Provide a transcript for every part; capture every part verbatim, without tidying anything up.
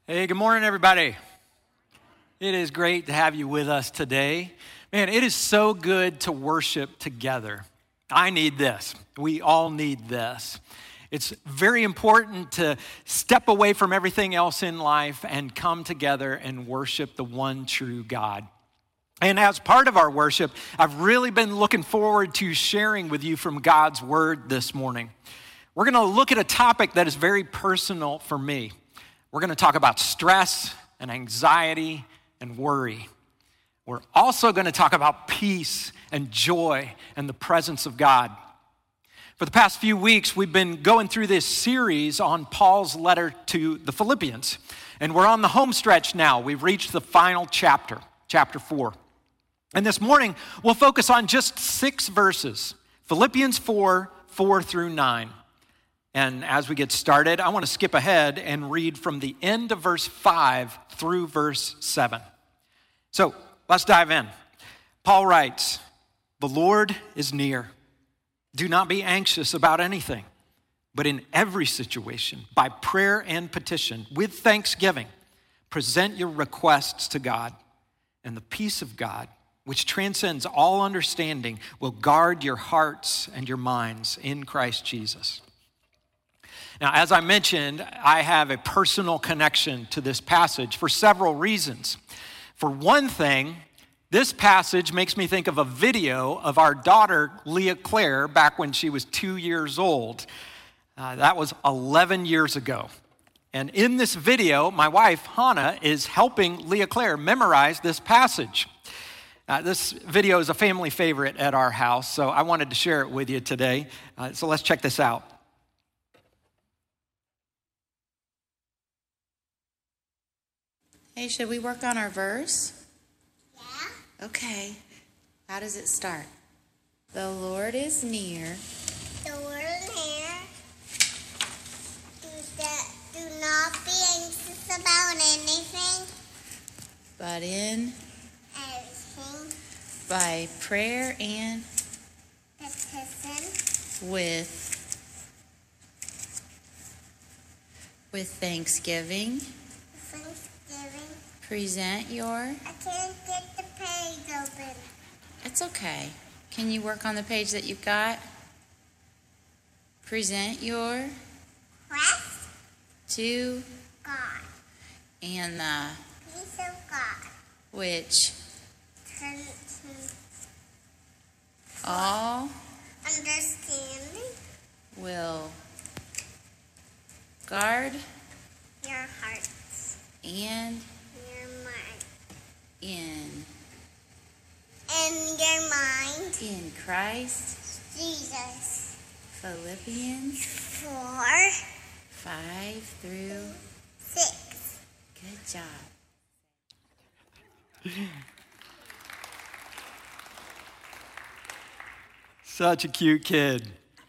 Hey, good morning, everybody. It is great to have you with us today. Man, it is so good to worship together. I need this. We all need this. It's very important to step away from everything else in life and come together and worship the one true God. And as part of our worship, I've really been looking forward to sharing with you from God's word this morning. We're going to look at a topic that is very personal for me. We're going to talk about stress and anxiety and worry. We're also going to talk about peace and joy and the presence of God. For the past few weeks, we've been going through this series on Paul's letter to the Philippians. And we're on the home stretch now. We've reached the final chapter, chapter four. And this morning, we'll focus on just six verses, Philippians four, four through nine. And as we get started, I want to skip ahead and read from the end of verse five through verse seven. So let's dive in. Paul writes, "The Lord is near. Do not be anxious about anything, but in every situation, by prayer and petition, with thanksgiving, present your requests to God, and the peace of God, which transcends all understanding, will guard your hearts and your minds in Christ Jesus." Now, as I mentioned, I have a personal connection to this passage for several reasons. For one thing, this passage makes me think of a video of our daughter, Leah Claire, back when she was two years old. Uh, that was eleven years ago. And in this video, my wife, Hannah, is helping Leah Claire memorize this passage. Uh, this video is a family favorite at our house, so I wanted to share it with you today. Uh, so let's check this out. Hey, should we work on our verse? Yeah. Okay. How does it start? The Lord is near. The Lord is near. Do, that, do not be anxious about anything. But in Everything. by prayer and Petition. with with thanksgiving, Thanksgiving. present your. I can't get the page open. It's okay. Can you work on the page that you've got? Present your Rest. to God. and the Peace of God. which Turn to all understanding will guard your hearts. and Your mind. in And your mind. in Christ. Jesus. Philippians Four. five through Six. good job. Such a cute kid.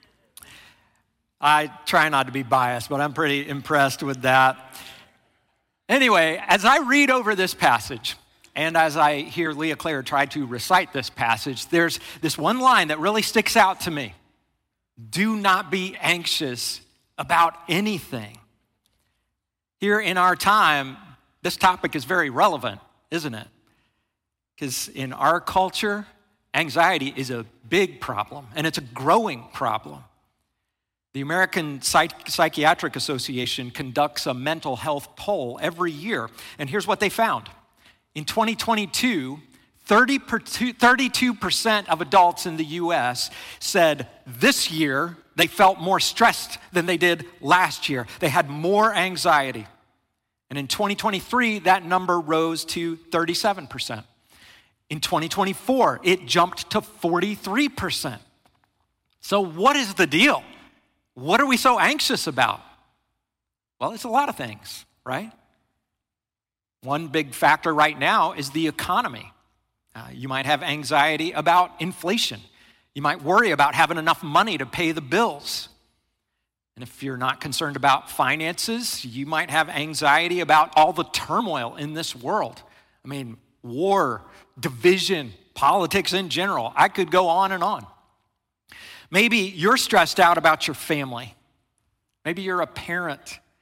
I try not to be biased, but I'm pretty impressed with that. Anyway, as I read over this passage, and as I hear Leah Claire try to recite this passage, there's this one line that really sticks out to me. Do not be anxious about anything. Here in our time, this topic is very relevant, isn't it? Because in our culture, anxiety is a big problem, and it's a growing problem. The American Psych- Psychiatric Association conducts a mental health poll every year, and here's what they found. In twenty twenty-two, thirty-two percent of adults in the U S said this year they felt more stressed than they did last year. They had more anxiety. And in twenty twenty-three, that number rose to thirty-seven percent. In twenty twenty-four, it jumped to forty-three percent. So what is the deal? What are we so anxious about? Well, it's a lot of things, right? One big factor right now is the economy. Uh, you might have anxiety about inflation. You might worry about having enough money to pay the bills. And if you're not concerned about finances, you might have anxiety about all the turmoil in this world. I mean, war, division, politics in general. I could go on and on. Maybe you're stressed out about your family. Maybe you're a parent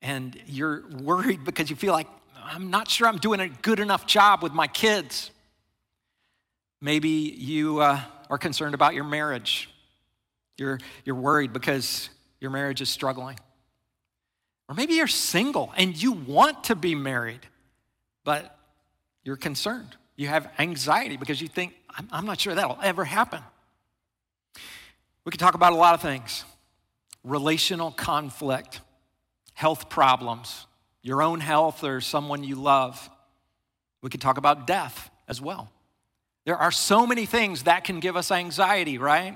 and you're worried because you feel like, I'm not sure I'm doing a good enough job with my kids. Maybe you uh, are concerned about your marriage. You're, you're worried because your marriage is struggling. Or maybe you're single and you want to be married, but you're concerned. You have anxiety because you think, I'm, I'm not sure that'll ever happen. We could talk about a lot of things. Relational conflict, health problems, your own health or someone you love. We could talk about death as well. There are so many things that can give us anxiety, right?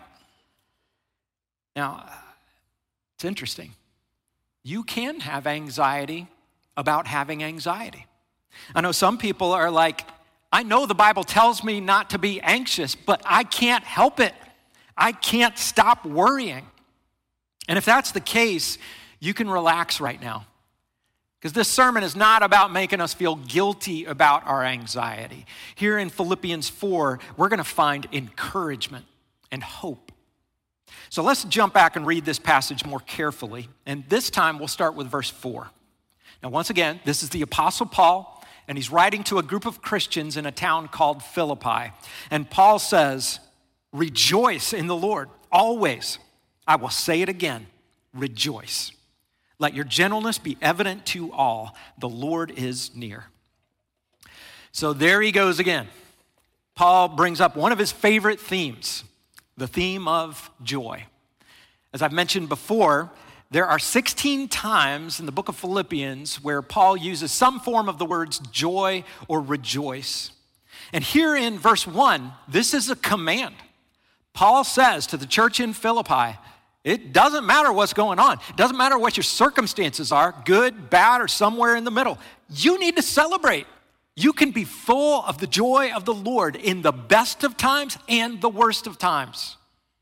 Now, it's interesting. You can have anxiety about having anxiety. I know some people are like, I know the Bible tells me not to be anxious, but I can't help it. I can't stop worrying. And if that's the case, you can relax right now. Because this sermon is not about making us feel guilty about our anxiety. Here in Philippians four, we're going to find encouragement and hope. So let's jump back and read this passage more carefully. And this time we'll start with verse four. Now, once again, this is the Apostle Paul, and he's writing to a group of Christians in a town called Philippi. And Paul says, rejoice in the Lord always. I will say it again, rejoice. Let your gentleness be evident to all. The Lord is near. So there he goes again. Paul brings up one of his favorite themes, the theme of joy. As I've mentioned before, there are sixteen times in the book of Philippians where Paul uses some form of the words joy or rejoice. And here in verse one, this is a command. Paul says to the church in Philippi, it doesn't matter what's going on. It doesn't matter what your circumstances are, good, bad, or somewhere in the middle. You need to celebrate. You can be full of the joy of the Lord in the best of times and the worst of times.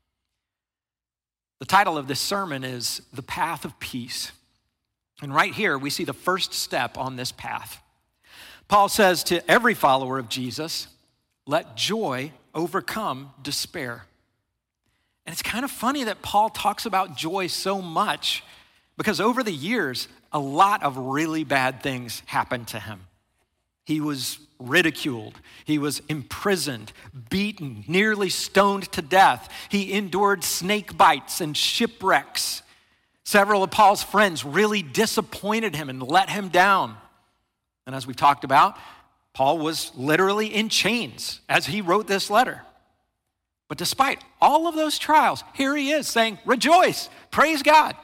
The title of this sermon is The Path of Peace. And right here, we see the first step on this path. Paul says to every follower of Jesus, let joy overcome despair. And it's kind of funny that Paul talks about joy so much because over the years, a lot of really bad things happened to him. He was ridiculed. He was imprisoned, beaten, nearly stoned to death. He endured snake bites and shipwrecks. Several of Paul's friends really disappointed him and let him down. And as we've talked about, Paul was literally in chains as he wrote this letter. But despite all of those trials, here he is saying, rejoice, praise God.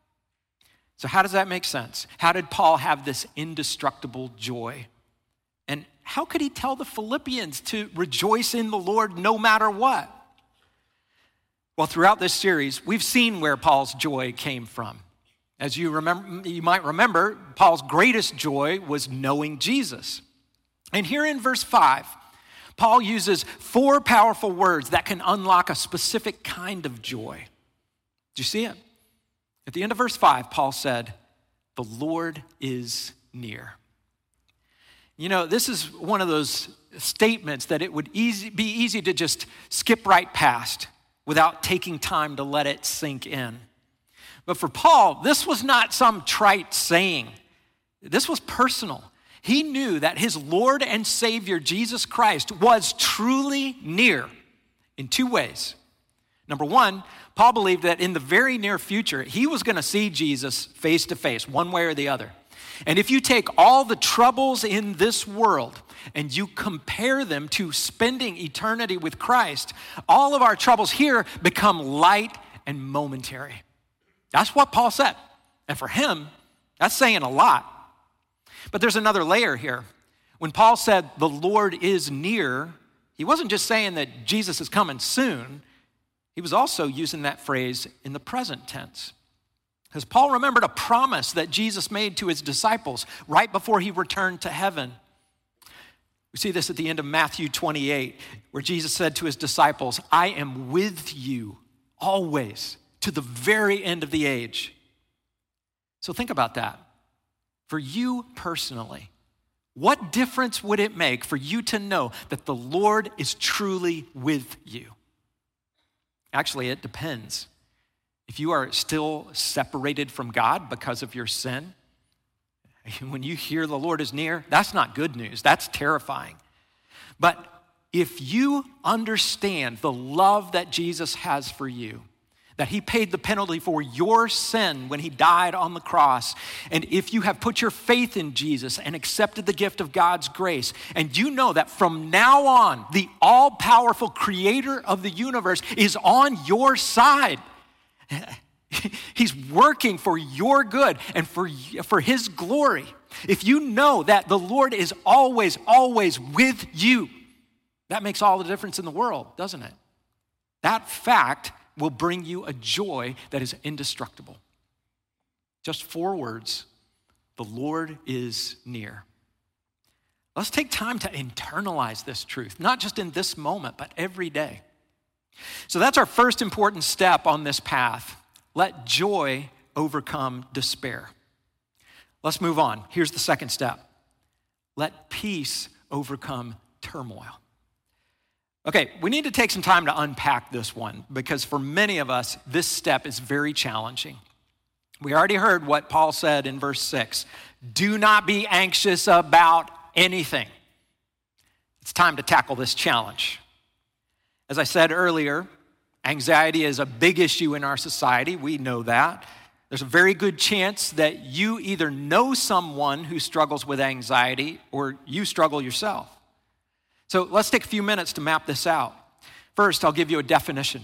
So how does that make sense? How did Paul have this indestructible joy? And how could he tell the Philippians to rejoice in the Lord no matter what? Well, throughout this series, we've seen where Paul's joy came from. As you remember, you might remember, Paul's greatest joy was knowing Jesus. And here in verse five, Paul uses four powerful words that can unlock a specific kind of joy. Do you see it? At the end of verse five, Paul said, the Lord is near. You know, this is one of those statements that it would easy, be easy to just skip right past without taking time to let it sink in. But for Paul, this was not some trite saying. This was personal. He knew that his Lord and Savior, Jesus Christ, was truly near in two ways. Number one, Paul believed that in the very near future, he was going to see Jesus face to face, one way or the other. And if you take all the troubles in this world and you compare them to spending eternity with Christ, all of our troubles here become light and momentary. That's what Paul said. And for him, that's saying a lot. But there's another layer here. When Paul said the Lord is near, he wasn't just saying that Jesus is coming soon. He was also using that phrase in the present tense. Because Paul remembered a promise that Jesus made to his disciples right before he returned to heaven. We see this at the end of Matthew twenty-eight, where Jesus said to his disciples, I am with you always to the very end of the age. So think about that. For you personally, what difference would it make for you to know that the Lord is truly with you? Actually, it depends. If you are still separated from God because of your sin, when you hear the Lord is near, that's not good news. That's terrifying. But if you understand the love that Jesus has for you, that he paid the penalty for your sin when he died on the cross, and if you have put your faith in Jesus and accepted the gift of God's grace, and you know that from now on, the all-powerful creator of the universe is on your side. He's working for your good and for, for his glory. If you know that the Lord is always, always with you, that makes all the difference in the world, doesn't it? That fact will bring you a joy that is indestructible. Just four words: the Lord is near. Let's take time to internalize this truth, not just in this moment, but every day. So that's our first important step on this path. Let joy overcome despair. Let's move on. Here's the second step. Let peace overcome turmoil. Okay, we need to take some time to unpack this one because for many of us, this step is very challenging. We already heard what Paul said in verse six. Do not be anxious about anything. It's time to tackle this challenge. As I said earlier, anxiety is a big issue in our society. We know that. There's a very good chance that you either know someone who struggles with anxiety or you struggle yourself. So let's take a few minutes to map this out. First, I'll give you a definition.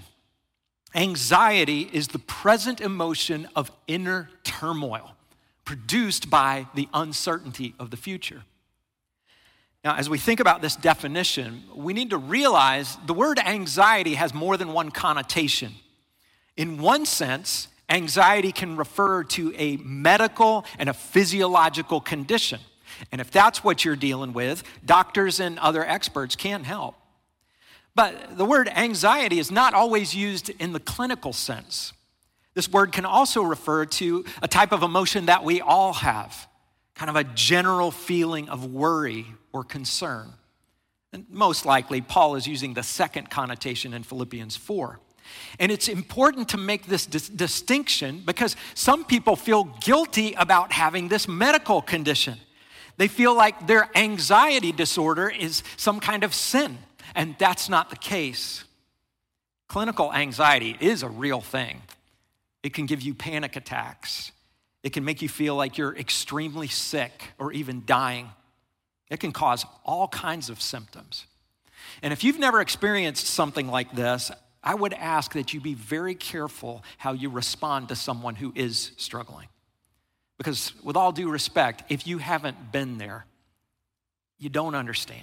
Anxiety is the present emotion of inner turmoil produced by the uncertainty of the future. Now, as we think about this definition, we need to realize the word anxiety has more than one connotation. In one sense, anxiety can refer to a medical and a physiological condition. And if that's what you're dealing with, doctors and other experts can help. But the word anxiety is not always used in the clinical sense. This word can also refer to a type of emotion that we all have, kind of a general feeling of worry or concern. And most likely, Paul is using the second connotation in Philippians four. And it's important to make this dis- distinction because some people feel guilty about having this medical condition. They feel like their anxiety disorder is some kind of sin, and that's not the case. Clinical anxiety is a real thing. It can give you panic attacks. It can make you feel like you're extremely sick or even dying. It can cause all kinds of symptoms. And if you've never experienced something like this, I would ask that you be very careful how you respond to someone who is struggling. Because with all due respect, if you haven't been there, you don't understand.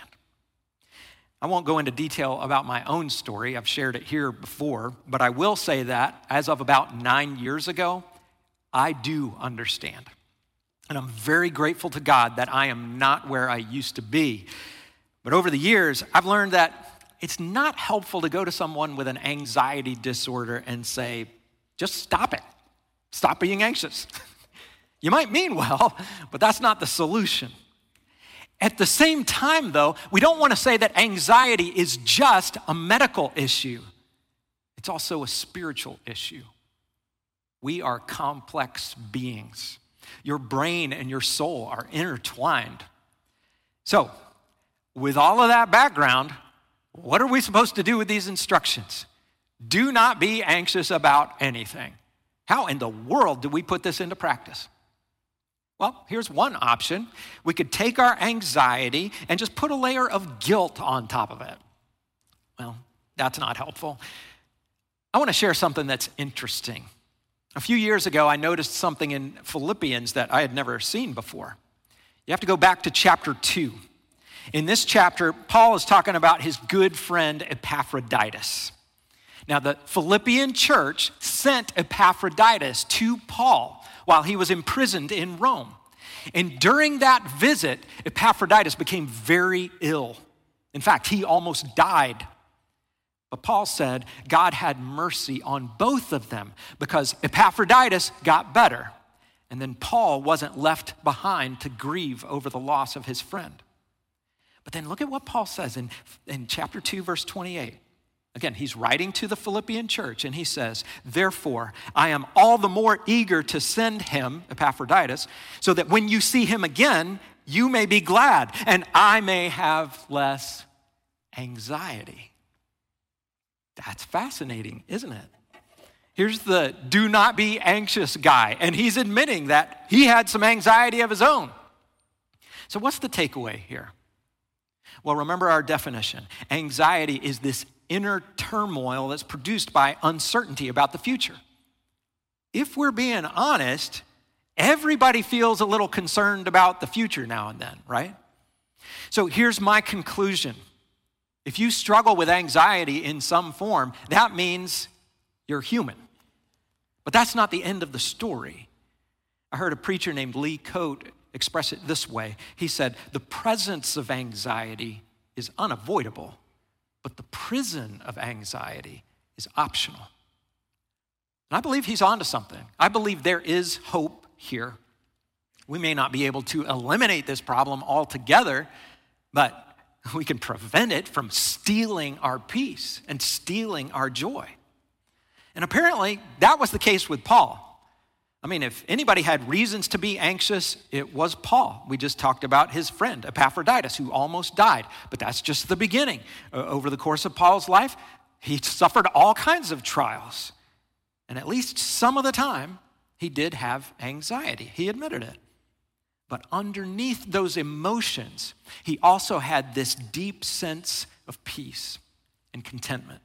I won't go into detail about my own story. I've shared it here before, but I will say that as of about nine years ago, I do understand. And I'm very grateful to God that I am not where I used to be. But over the years, I've learned that it's not helpful to go to someone with an anxiety disorder and say, just stop it. Stop being anxious. You might mean well, but that's not the solution. At the same time, though, we don't want to say that anxiety is just a medical issue. It's also a spiritual issue. We are complex beings. Your brain and your soul are intertwined. So, with all of that background, what are we supposed to do with these instructions? Do not be anxious about anything. How in the world do we put this into practice? Well, here's one option. We could take our anxiety and just put a layer of guilt on top of it. Well, that's not helpful. I want to share something that's interesting. A few years ago, I noticed something in Philippians that I had never seen before. You have to go back to chapter two. In this chapter, Paul is talking about his good friend Epaphroditus. Now, the Philippian church sent Epaphroditus to Paul while he was imprisoned in Rome. And during that visit, Epaphroditus became very ill. In fact, he almost died. But Paul said God had mercy on both of them because Epaphroditus got better. And then Paul wasn't left behind to grieve over the loss of his friend. But then look at what Paul says in, in chapter two, verse twenty-eight. Again, he's writing to the Philippian church, and he says, therefore, I am all the more eager to send him, Epaphroditus, so that when you see him again, you may be glad, and I may have less anxiety. That's fascinating, isn't it? Here's the do not be anxious guy, and he's admitting that he had some anxiety of his own. So what's the takeaway here? Well, remember our definition. Anxiety is this inner turmoil that's produced by uncertainty about the future. If we're being honest, everybody feels a little concerned about the future now and then, right? So here's my conclusion. If you struggle with anxiety in some form, that means you're human. But that's not the end of the story. I heard a preacher named Lee Coate express it this way. He said, the presence of anxiety is unavoidable, but the prison of anxiety is optional. And I believe he's onto something. I believe there is hope here. We may not be able to eliminate this problem altogether, but we can prevent it from stealing our peace and stealing our joy. And apparently, that was the case with Paul. I mean, if anybody had reasons to be anxious, it was Paul. We just talked about his friend, Epaphroditus, who almost died. But that's just the beginning. Uh, over the course of Paul's life, he suffered all kinds of trials. And at least some of the time, he did have anxiety. He admitted it. But underneath those emotions, he also had this deep sense of peace and contentment.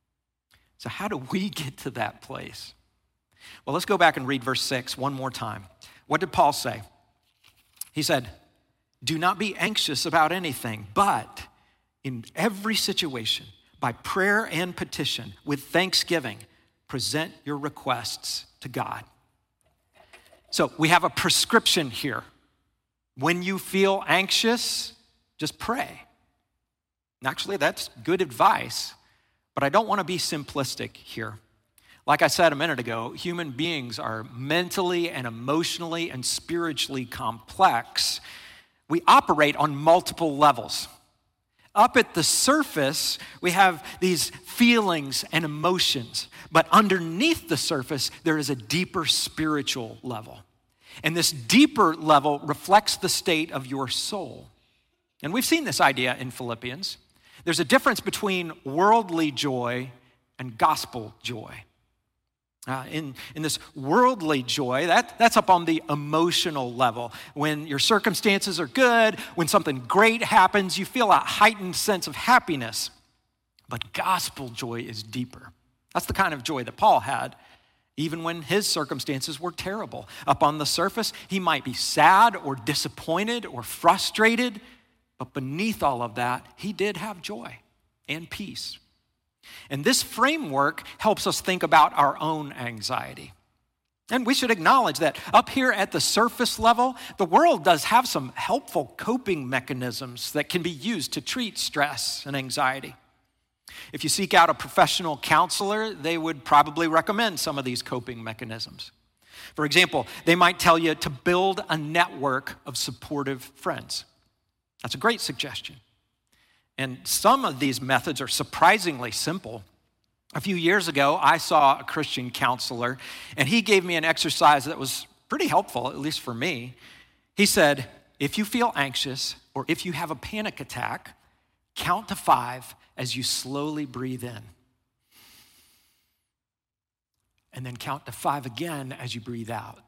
So how do we get to that place? Well, let's go back and read verse six one more time. What did Paul say? He said, do not be anxious about anything, but in every situation, by prayer and petition, with thanksgiving, present your requests to God. So we have a prescription here. When you feel anxious, just pray. And actually, that's good advice, but I don't want to be simplistic here. Like I said a minute ago, human beings are mentally and emotionally and spiritually complex. We operate on multiple levels. Up at the surface, we have these feelings and emotions, but underneath the surface, there is a deeper spiritual level. And this deeper level reflects the state of your soul. And we've seen this idea in Philippians. There's a difference between worldly joy and gospel joy. Uh, in, in this worldly joy, that, that's up on the emotional level. When your circumstances are good, when something great happens, you feel a heightened sense of happiness. But gospel joy is deeper. That's the kind of joy that Paul had, even when his circumstances were terrible. Up on the surface, he might be sad or disappointed or frustrated, but beneath all of that, he did have joy and peace. And this framework helps us think about our own anxiety. And we should acknowledge that up here at the surface level, the world does have some helpful coping mechanisms that can be used to treat stress and anxiety. If you seek out a professional counselor, they would probably recommend some of these coping mechanisms. For example, they might tell you to build a network of supportive friends. That's a great suggestion. And some of these methods are surprisingly simple. A few years ago, I saw a Christian counselor, and he gave me an exercise that was pretty helpful, at least for me. He said, if you feel anxious or if you have a panic attack, count to five as you slowly breathe in. And then count to five again as you breathe out.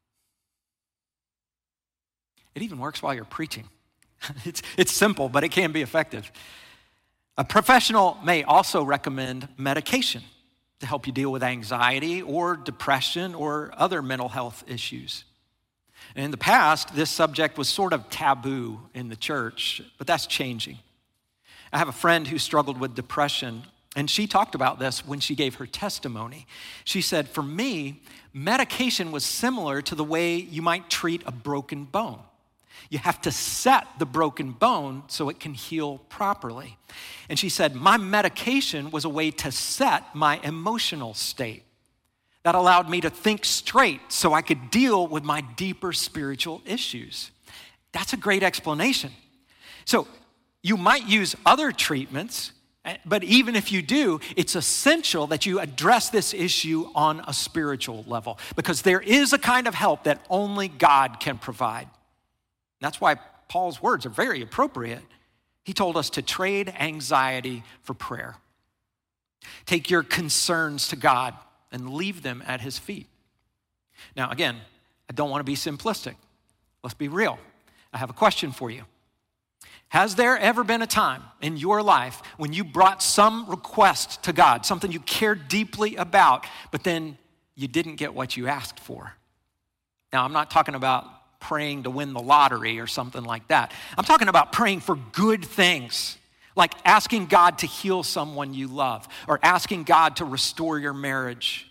It even works while you're preaching. It's, it's simple, but it can be effective. A professional may also recommend medication to help you deal with anxiety or depression or other mental health issues. And in the past, this subject was sort of taboo in the church, but that's changing. I have a friend who struggled with depression, and she talked about this when she gave her testimony. She said, for me, medication was similar to the way you might treat a broken bone. You have to set the broken bone so it can heal properly. And she said, my medication was a way to set my emotional state. That allowed me to think straight so I could deal with my deeper spiritual issues. That's a great explanation. So you might use other treatments But even if you do, it's essential that you address this issue on a spiritual level, because there is a kind of help that only God can provide. That's why Paul's words are very appropriate. He told us to trade anxiety for prayer. Take your concerns to God and leave them at his feet. Now, again, I don't want to be simplistic. Let's be real. I have a question for you. Has there ever been a time in your life when you brought some request to God, something you cared deeply about, but then you didn't get what you asked for? Now, I'm not talking about praying to win the lottery or something like that. I'm talking about praying for good things, like asking God to heal someone you love, or asking God to restore your marriage.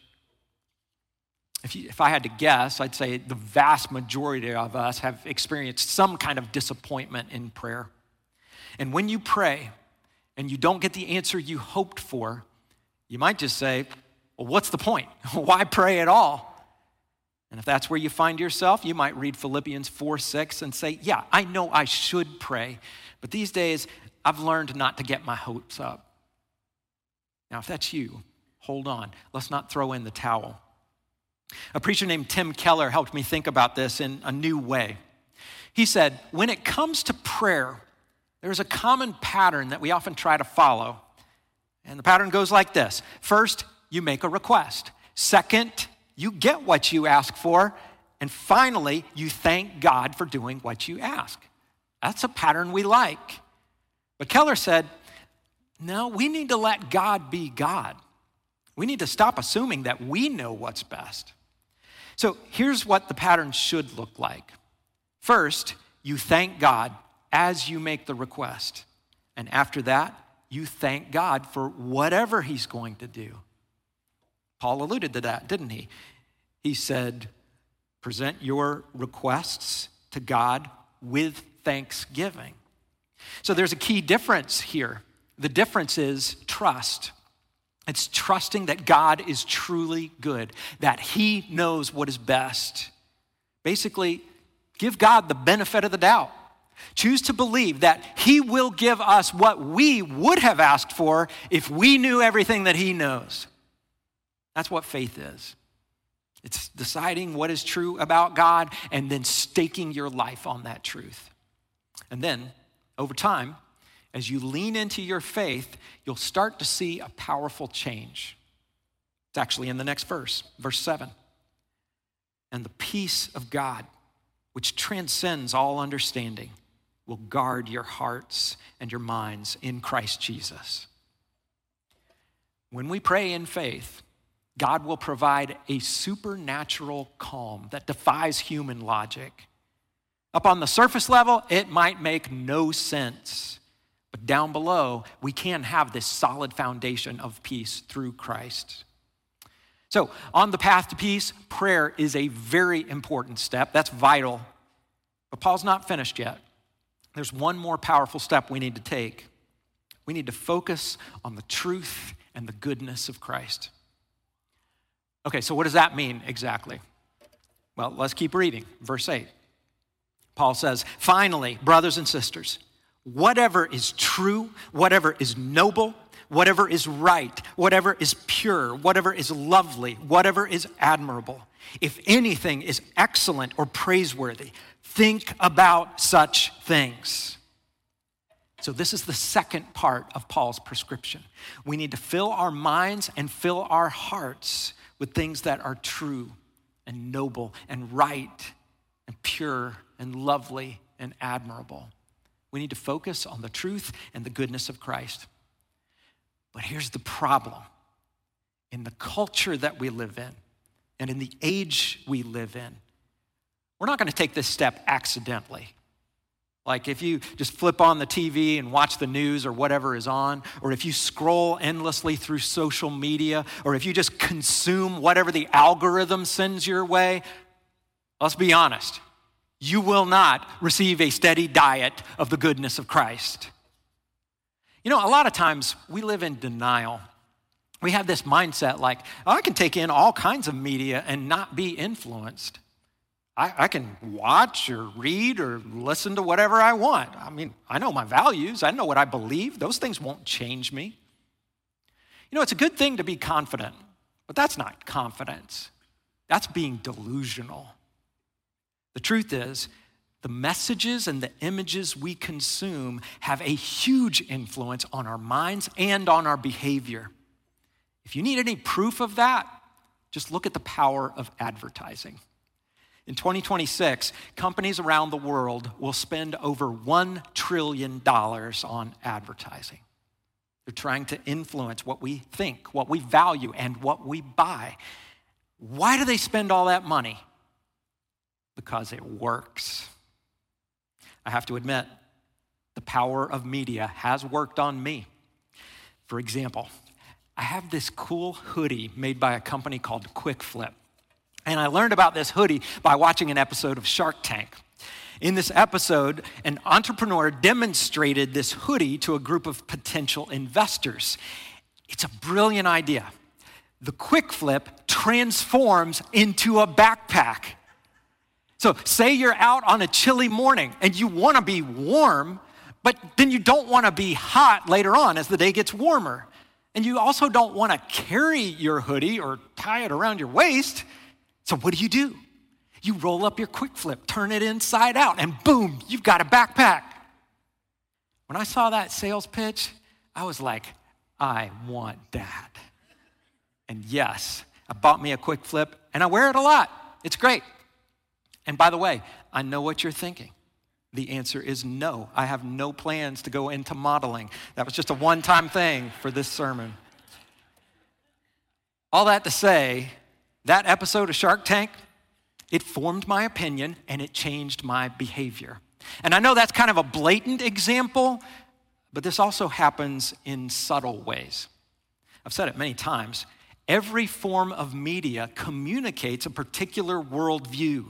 If, you, if I had to guess, I'd say the vast majority of us have experienced some kind of disappointment in prayer. And when you pray and you don't get the answer you hoped for, you might just say, well, what's the point? Why pray at all? And if that's where you find yourself, you might read Philippians four six and say, yeah, I know I should pray, but these days I've learned not to get my hopes up. Now, if that's you, hold on. Let's not throw in the towel. A preacher named Tim Keller helped me think about this in a new way. He said, when it comes to prayer, there's a common pattern that we often try to follow. And the pattern goes like this. First, you make a request. Second, you get what you ask for. And finally, you thank God for doing what you ask. That's a pattern we like. But Keller said, no, we need to let God be God. We need to stop assuming that we know what's best. So here's what the pattern should look like. First, you thank God as you make the request. And after that, you thank God for whatever he's going to do. Paul alluded to that, didn't he? He said, present your requests to God with thanksgiving. So there's a key difference here. The difference is trust. It's trusting that God is truly good, that he knows what is best. Basically, give God the benefit of the doubt. Choose to believe that he will give us what we would have asked for if we knew everything that he knows. That's what faith is. It's deciding what is true about God and then staking your life on that truth. And then, over time, as you lean into your faith, you'll start to see a powerful change. It's actually in the next verse, verse seven. And the peace of God, which transcends all understanding, will guard your hearts and your minds in Christ Jesus. When we pray in faith, God will provide a supernatural calm that defies human logic. Up on the surface level, it might make no sense. But down below, we can have this solid foundation of peace through Christ. So on the path to peace, prayer is a very important step. That's vital. But Paul's not finished yet. There's one more powerful step we need to take. We need to focus on the truth and the goodness of Christ. Okay, so what does that mean exactly? Well, let's keep reading. Verse eight. Paul says, finally, brothers and sisters, whatever is true, whatever is noble, whatever is right, whatever is pure, whatever is lovely, whatever is admirable, if anything is excellent or praiseworthy, think about such things. So this is the second part of Paul's prescription. We need to fill our minds and fill our hearts with things that are true and noble and right and pure and lovely and admirable. We need to focus on the truth and the goodness of Christ. But here's the problem. In the culture that we live in and in the age we live in, we're not going to take this step accidentally. Like if you just flip on the T V and watch the news or whatever is on, or if you scroll endlessly through social media, or if you just consume whatever the algorithm sends your way, let's be honest. You will not receive a steady diet of the goodness of Christ. You know, a lot of times we live in denial. We have this mindset like, oh, I can take in all kinds of media and not be influenced. I, I can watch or read or listen to whatever I want. I mean, I know my values. I know what I believe. Those things won't change me. You know, it's a good thing to be confident, but that's not confidence. That's being delusional. The truth is, the messages and the images we consume have a huge influence on our minds and on our behavior. If you need any proof of that, just look at the power of advertising. In twenty twenty-six, companies around the world will spend over one trillion dollars on advertising. They're trying to influence what we think, what we value, and what we buy. Why do they spend all that money? Because it works. I have to admit, the power of media has worked on me. For example, I have this cool hoodie made by a company called QuickFlip. And I learned about this hoodie by watching an episode of Shark Tank. In this episode, an entrepreneur demonstrated this hoodie to a group of potential investors. It's a brilliant idea. The QuickFlip transforms into a backpack. So say you're out on a chilly morning and you want to be warm, but then you don't want to be hot later on as the day gets warmer. And you also don't want to carry your hoodie or tie it around your waist. So what do you do? You roll up your QuickFlip, turn it inside out, and boom, you've got a backpack. When I saw that sales pitch, I was like, I want that. And yes, I bought me a QuickFlip, and I wear it a lot. It's great. And by the way, I know what you're thinking. The answer is no. I have no plans to go into modeling. That was just a one-time thing for this sermon. All that to say, that episode of Shark Tank, it formed my opinion and it changed my behavior. And I know that's kind of a blatant example, but this also happens in subtle ways. I've said it many times. Every form of media communicates a particular worldview.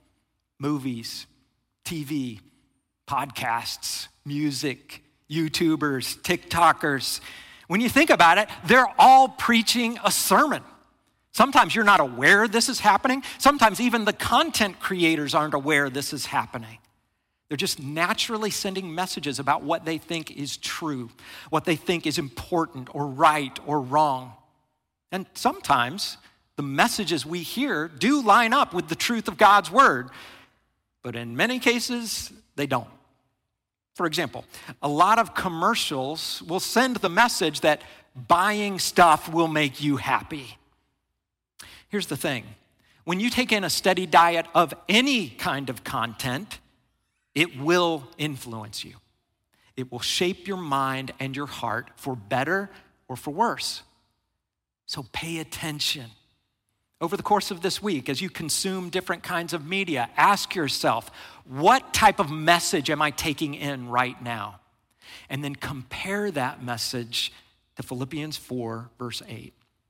Movies, T V, podcasts, music, YouTubers, TikTokers. When you think about it, they're all preaching a sermon. Sometimes you're not aware this is happening. Sometimes even the content creators aren't aware this is happening. They're just naturally sending messages about what they think is true, what they think is important or right or wrong. And sometimes the messages we hear do line up with the truth of God's word, but in many cases, they don't. For example, a lot of commercials will send the message that buying stuff will make you happy. Here's the thing. When you take in a steady diet of any kind of content, it will influence you. It will shape your mind and your heart for better or for worse. So pay attention. Over the course of this week, as you consume different kinds of media, ask yourself, what type of message am I taking in right now? And then compare that message to Philippians four, verse eight.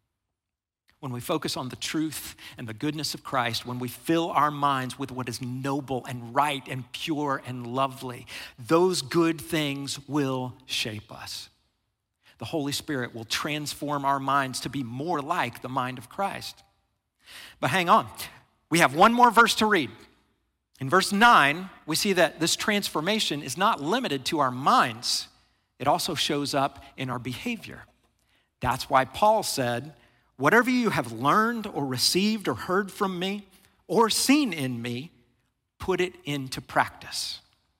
When we focus on the truth and the goodness of Christ, when we fill our minds with what is noble and right and pure and lovely, those good things will shape us. The Holy Spirit will transform our minds to be more like the mind of Christ. But hang on, we have one more verse to read. In verse nine, we see that this transformation is not limited to our minds. It also shows up in our behavior. That's why Paul said, whatever you have learned or received or heard from me or seen in me, put it into practice.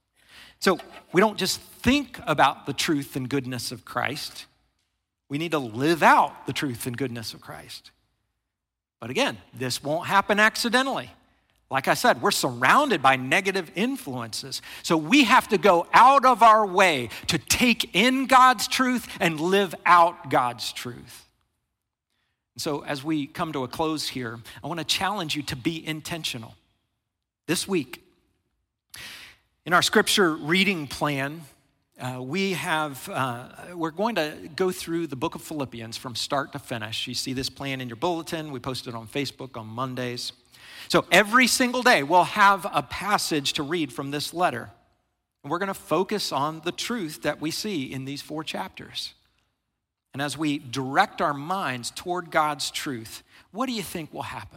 So we don't just think about the truth and goodness of Christ. We need to live out the truth and goodness of Christ. But again, this won't happen accidentally. Like I said, we're surrounded by negative influences. So we have to go out of our way to take in God's truth and live out God's truth. And so as we come to a close here, I want to challenge you to be intentional. This week, in our scripture reading plan, uh, we have, uh, we're going to go through the book of Philippians from start to finish. You see this plan in your bulletin. We post it on Facebook on Mondays. So every single day, we'll have a passage to read from this letter. And we're going to focus on the truth that we see in these four chapters. And as we direct our minds toward God's truth, what do you think will happen?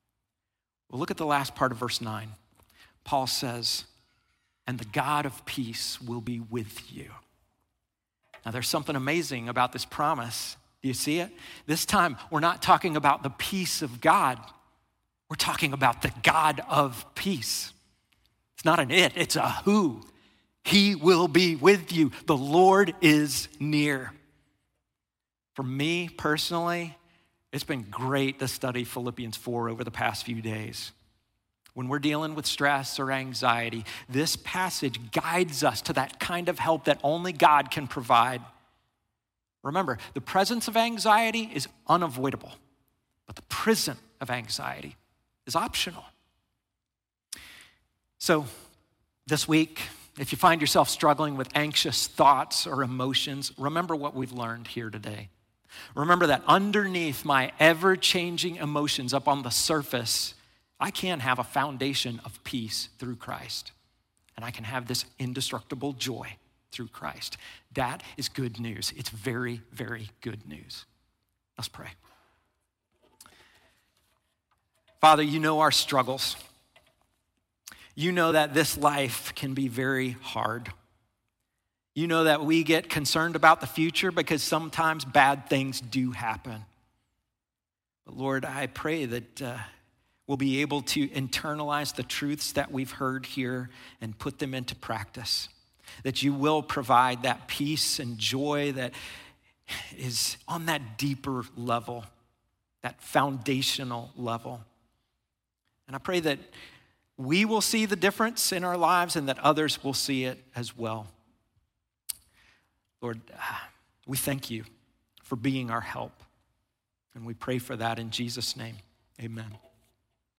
Well, look at the last part of verse nine. Paul says, and the God of peace will be with you. Now, there's something amazing about this promise. Do you see it? This time, we're not talking about the peace of God. We're talking about the God of peace. It's not an it, it's a who. He will be with you. The Lord is near. For me personally, it's been great to study Philippians four over the past few days. When we're dealing with stress or anxiety, this passage guides us to that kind of help that only God can provide. Remember, the presence of anxiety is unavoidable, but the prison of anxiety is optional. So this week, if you find yourself struggling with anxious thoughts or emotions, remember what we've learned here today. Remember that underneath my ever-changing emotions up on the surface, I can have a foundation of peace through Christ. And I can have this indestructible joy through Christ. That is good news. It's very, very good news. Let's pray. Father, you know our struggles. You know that this life can be very hard. You know that we get concerned about the future because sometimes bad things do happen. But Lord, I pray that uh, we'll be able to internalize the truths that we've heard here and put them into practice. That you will provide that peace and joy that is on that deeper level, that foundational level. And I pray that we will see the difference in our lives and that others will see it as well. Lord, we thank you for being our help. And we pray for that in Jesus' name. Amen.